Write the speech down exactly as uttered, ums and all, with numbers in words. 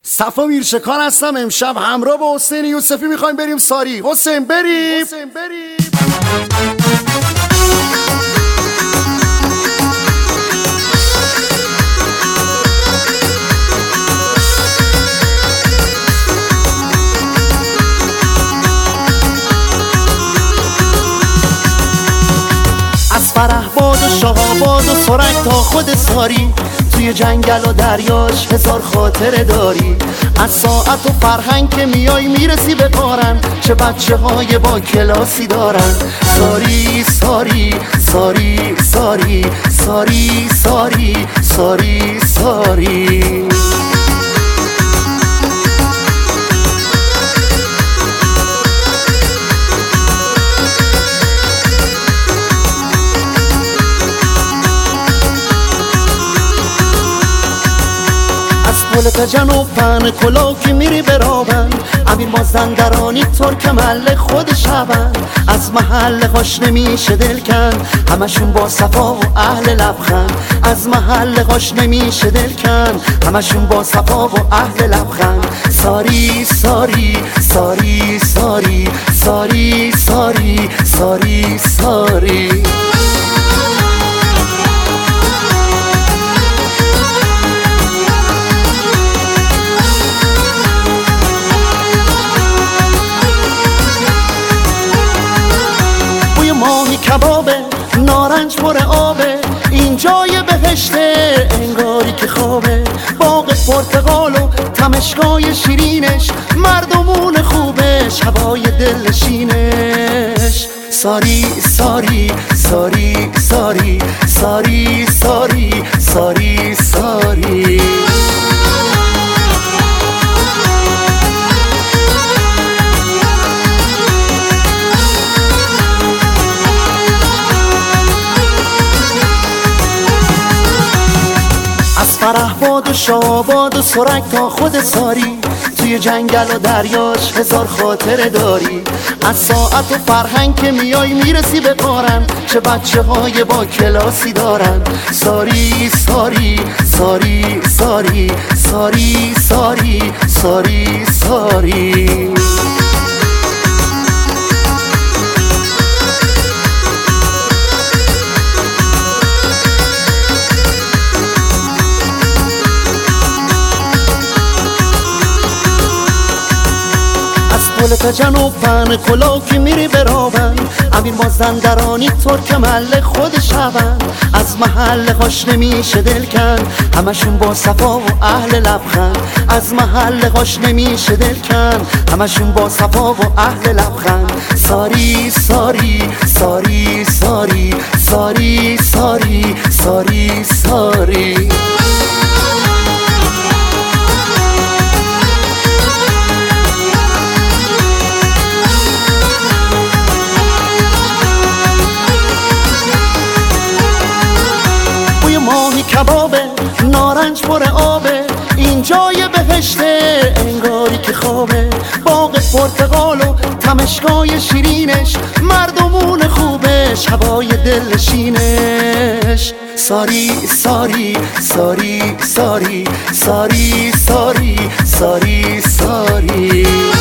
صفا میرشکان هستم. امشب همراه با حسین یوسفی میخوایم بریم ساری. حسین بریم. حسین بریم. از فرح باد و شهاباد و سرنگ تا خود ساری، توی جنگل و دریاش هزار خاطره داری. از ساعت و فرهنگ که میای میرسی به قارن، چه بچه های با کلاسی دارن. ساری ساری ساری ساری ساری ساری ساری ساری پل جنوب پهن کلاکی میری برابن، امیر مازندرانی ترک محل خود شبن. از محل خوش نمیشه دل کن، همشون با صفا و اهل لبخند. از محل خوش نمیشه دل کن، همشون با صفا و اهل لبخند. ساری ساری ساری ساری ساری ساری ساری ساری ماهی کبابه، نارنج پر آبه، این جای بهشته انگاری که خوابه. باغ پرتقال و تمشکای شیرینش، مردمون خوبش هوای دلنشینش. ساری ساری ساری ساری ساری ساری ساری ساری فرح باد و شاباد و سرنگ تا خود ساری، توی جنگل و دریاش هزار خاطره داری. از ساعت و فرهنگ که میای میرسی به قارن، چه بچه های با کلاسی دارن. ساری ساری ساری ساری ساری ساری ساری ساری پل جنوب پهن کلاکی میری برابن، امیر مازندرانی ترک محل خود شبن. از محل خوش نمیشه دل کن، همشون با صفا و اهل لبخند. از محل خوش نمیشه دل کن، همشون با صفا و اهل لبخند. ساری ساری ساری ساری ساری ساری ساری ساری ماهی کبابه، نارنج پر آبه، این جای بهشته انگاری که خوابه. باغ پرتقال و تمشکای شیرینش، مردمون خوبش هوای دلنشینش. ساری ساری ساری ساری ساری ساری ساری ساری